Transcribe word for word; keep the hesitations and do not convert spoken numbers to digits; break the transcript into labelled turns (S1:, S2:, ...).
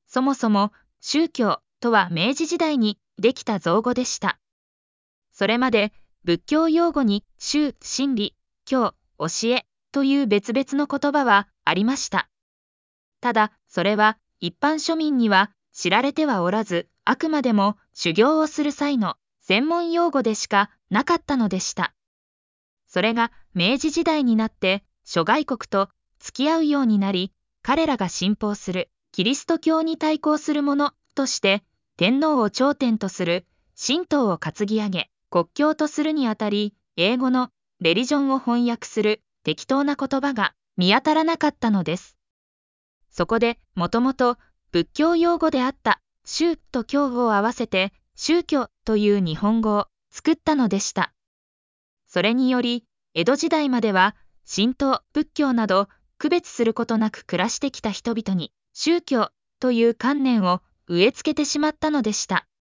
S1: そもそも宗教とは明治時代にできた造語でした。それまで仏教用語に宗、真理、教、教えという別々の言葉はありました。ただ、それは一般庶民には知られてはおらず、あくまでも修行をする際の専門用語でしかなかったのでした。それが明治時代になって諸外国と付き合うようになり、彼らが信奉するキリスト教に対抗するものとして天皇を頂点とする神道を担ぎ上げ、国教とするにあたり、英語のレリジョンを翻訳する適当な言葉が見当たらなかったのです。そこでもともと仏教用語であった宗と教を合わせて宗教という日本語を作ったのでした。それにより江戸時代までは神道、仏教など区別することなく暮らしてきた人々に宗教という観念を植え付けてしまったのでした。